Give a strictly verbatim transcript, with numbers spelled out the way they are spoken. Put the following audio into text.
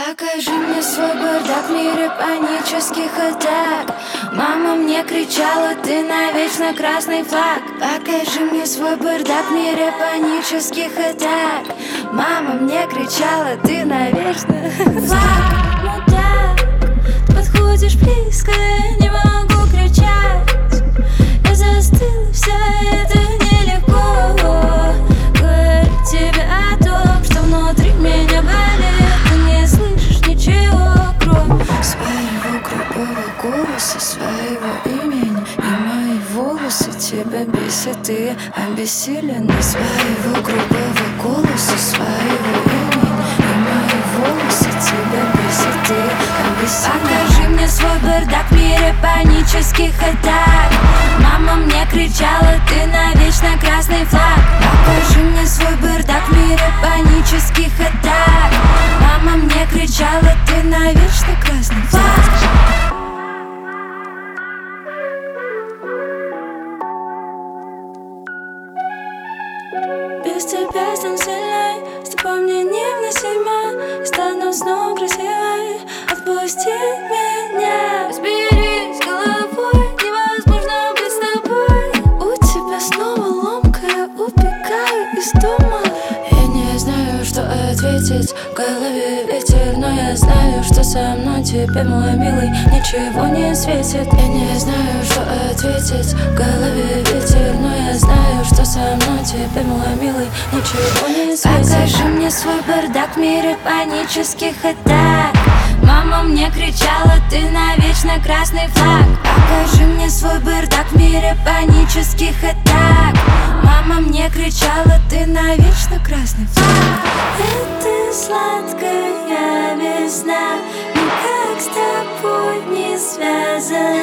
Покажи мне свой бардак в мире панических атак. Мама мне кричала, ты навечно красный флаг. Покажи мне свой бардак в мире панических атак. Мама мне кричала, ты навечно флаг. Мудак, ты подходишь близко, я не могу кричать. Я застыла, все это нелегко. Говорю тебе о том, что внутри меня болит. Ты не слышишь ничего, кроме своего грубого голоса, своего имени. И мои волосы тебя бесят, и обессилена. Своего грубого голоса, своего имени. И мои волосы тебя бесят, и обессилена. Покажи мне свой бардак в мире панических атак. Мама мне кричала, ты навечно красный флаг. Покажи мне свой бардак в мире панических атак. Мама мне кричала, ты навечно красный флаг. Без тебя стану сильней, с тобой мне невыносимо. Стану снова красивой, отпусти меня. Разберись с головой, невозможно быть с тобой. У тебя снова ломка, я убегаю из дома. Я не знаю, что ответить, в голове ветер, но я знаю, что со мной тебе, мой милый, ничего не светит. Я не знаю, что ответить, в голове ветер, но я знаю, что со мной тебе, мой милый, ничего не светит. Покажи мне свой бардак в мире панических атак. Мама мне кричала, ты навечно красный флаг. Покажи мне свой бардак в мире панических атак. Мама мне кричала, ты навечно красный флаг. Это сладкая весна, никак с тобой не связана.